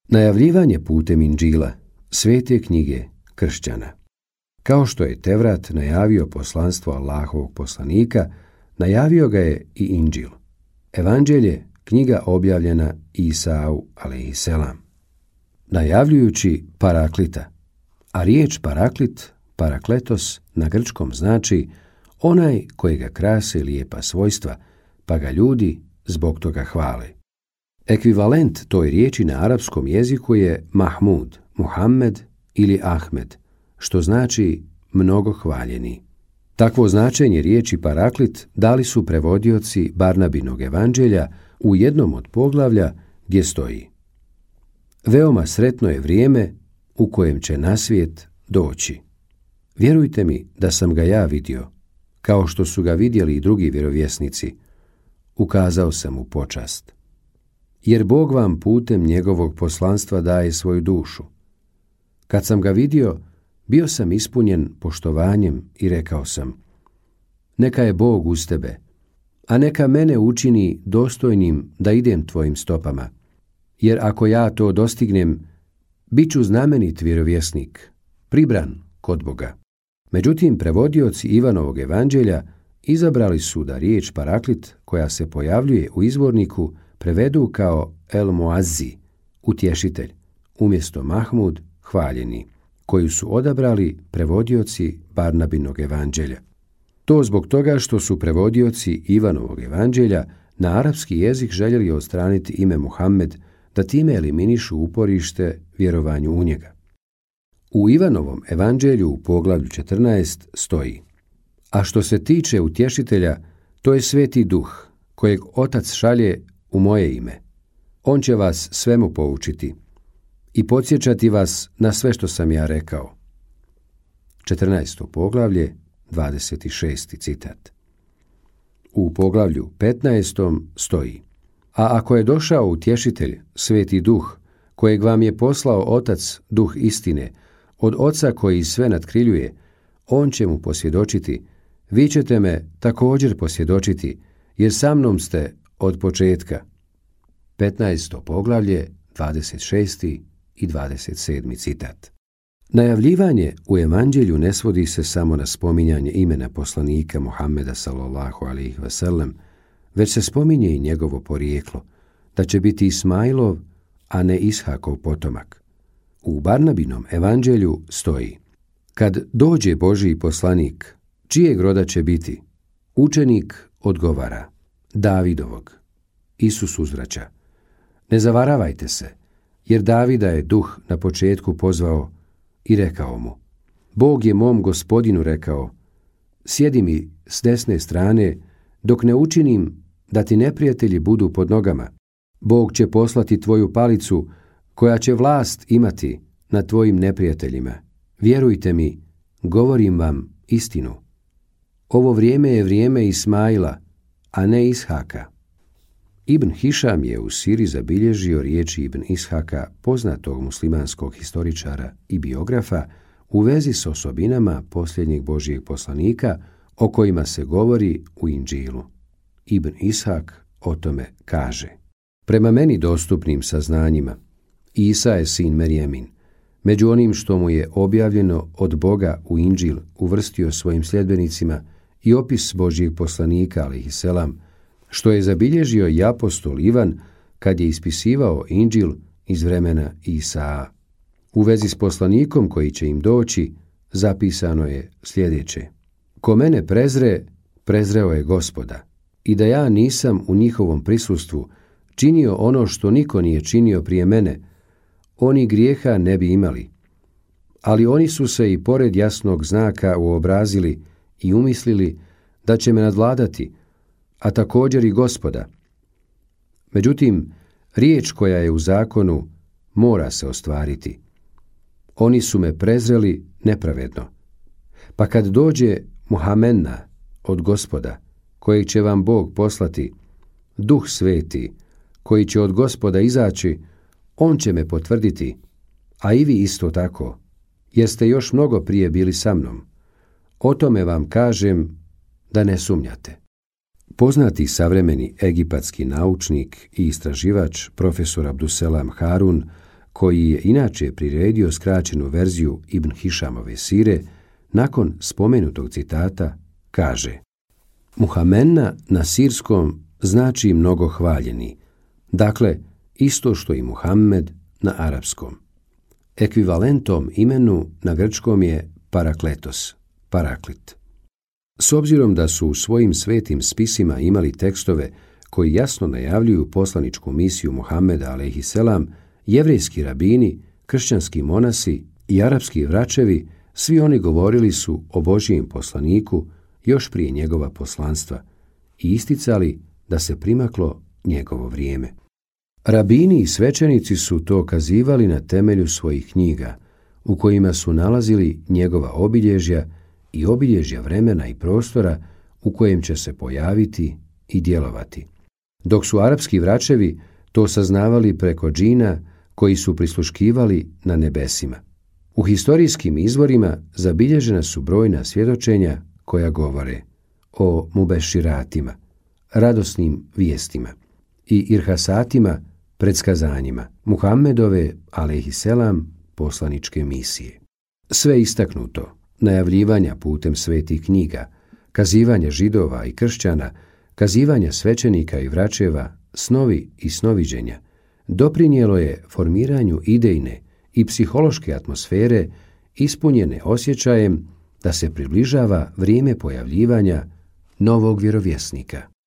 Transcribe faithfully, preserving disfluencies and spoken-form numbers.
Najavljivanje putem Inđila, svete knjige kršćana. Kao što je Tevrat najavio poslanstvo Allahovog poslanika, najavio ga je i Inđil. Evanđelje, knjiga objavljena Isau alejhiselam, najavljujući Paraklita, a riječ Paraklit, Parakletos, na grčkom znači onaj kojega krase lijepa svojstva, pa ga ljudi zbog toga hvale. Ekvivalent toj riječi na arapskom jeziku je Mahmud, Muhammed ili Ahmed, što znači mnogo hvaljeni. Takvo značenje riječi Paraklit dali su prevodioci Barnabinog evanđelja u jednom od poglavlja gdje stoji: veoma sretno je vrijeme u kojem će na svijet doći. Vjerujte mi da sam ga ja vidio, kao što su ga vidjeli i drugi vjerovjesnici. Ukazao sam mu počast. Jer Bog vam putem njegovog poslanstva daje svoju dušu. Kad sam ga vidio, bio sam ispunjen poštovanjem i rekao sam: neka je Bog uz tebe, a neka mene učini dostojnim da idem tvojim stopama, jer ako ja to dostignem, bit ću znamenit vjerovjesnik, pribran kod Boga. Međutim, prevodioci Ivanovog evanđelja izabrali su da riječ Paraklit, koja se pojavljuje u izvorniku, prevedu kao El Muazzi, utješitelj, umjesto Mahmud, hvaljeni, koju su odabrali prevodioci Barnabinog evanđelja. To zbog toga što su prevodioci Ivanovog evanđelja na arapski jezik željeli odstraniti ime Muhammed, da time eliminišu uporište vjerovanju u njega. U Ivanovom evanđelju u poglavlju četrnaest stoji: a što se tiče utješitelja, to je Sveti Duh, kojeg Otac šalje u moje ime. On će vas svemu poučiti i podsjećati vas na sve što sam ja rekao. četrnaesto poglavlje, dvadeset šesti citat. U poglavlju petnaestom stoji: a ako je došao utješitelj, Sveti Duh, kojeg vam je poslao Otac, Duh istine, od Oca koji sve natkriljuje, on će mu posvjedočiti: vi ćete me također posvjedočiti, jer sa mnom ste od početka. petnaesto poglavlje, dvadeset šesti i dvadeset sedmi citat. Najavljivanje u evanđelju ne svodi se samo na spominjanje imena poslanika Muhammeda sallallahu alejhi ve sellem, već se spominje i njegovo porijeklo, da će biti Ismailov, a ne Ishakov potomak. U Barnabinom evanđelju stoji: kad dođe Božji poslanik, čijeg roda će biti? Učenik odgovara: Davidovog. Isus uzvraća: ne zavaravajte se, jer Davida je Duh na početku pozvao i rekao mu: Bog je mom Gospodinu rekao: sjedi mi s desne strane, dok ne učinim da ti neprijatelji budu pod nogama. Bog će poslati tvoju palicu, koja će vlast imati nad tvojim neprijateljima. Vjerujte mi, govorim vam istinu. Ovo vrijeme je vrijeme Ismaila, a ne Ishaka. Ibn Hišam je u Siri zabilježio riječi Ibn Ishaka, poznatog muslimanskog historičara i biografa, u vezi s osobinama posljednjeg Božijeg poslanika o kojima se govori u Inđilu. Ibn Ishak o tome kaže: prema meni dostupnim saznanjima, Isa je sin Merjemin. Među onim što mu je objavljeno od Boga u Inđil uvrstio svojim sljedbenicima i opis Božijeg poslanika alejhiselam, što je zabilježio i apostol Ivan kad je ispisivao Inđil iz vremena Isaa. U vezi s poslanikom koji će im doći zapisano je sljedeće: ko mene prezre, prezreo je Gospoda, i da ja nisam u njihovom prisustvu činio ono što niko nije činio prije mene, oni grijeha ne bi imali. Ali oni su se i pored jasnog znaka uobrazili i umislili da će me nadvladati, a također i Gospoda. Međutim, riječ koja je u zakonu mora se ostvariti. Oni su me prezreli nepravedno. Pa kad dođe Muhamena od Gospoda, kojeg će vam Bog poslati, Duh Sveti, koji će od Gospoda izaći, on će me potvrditi, a i vi isto tako, jer ste još mnogo prije bili sa mnom. O tome vam kažem da ne sumnjate. Poznati savremeni egipatski naučnik i istraživač profesor Abduselam Harun, koji je inače priredio skraćenu verziju Ibn Hišamove sire, nakon spomenutog citata kaže: Muhamenna na sirskom znači mnogo hvaljeni, dakle isto što i Muhammed na arapskom. Ekvivalentom imenu na grčkom je parakletos, paraklit. S obzirom da su u svojim svetim spisima imali tekstove koji jasno najavljuju poslaničku misiju Muhameda alejhiselam, jevrejski rabini, kršćanski monasi i arapski vračevi, svi oni govorili su o Božijem poslaniku još prije njegova poslanstva i isticali da se primaklo njegovo vrijeme. Rabini i svećenici su to kazivali na temelju svojih knjiga, u kojima su nalazili njegova obilježja i obilježja vremena i prostora u kojem će se pojaviti i djelovati. Dok su arapski vračevi to saznavali preko džina koji su prisluškivali na nebesima. U historijskim izvorima zabilježena su brojna svjedočenja koja govore o mubeširatima, radosnim vijestima, i irhasatima, predskazanjima Muhammedove alejhiselam poslaničke misije. Sve istaknuto, najavljivanja putem svetih knjiga, kazivanja židova i kršćana, kazivanja svećenika i vračeva, snovi i snoviđenja, doprinijelo je formiranju idejne i psihološke atmosfere ispunjene osjećajem da se približava vrijeme pojavljivanja novog vjerovjesnika.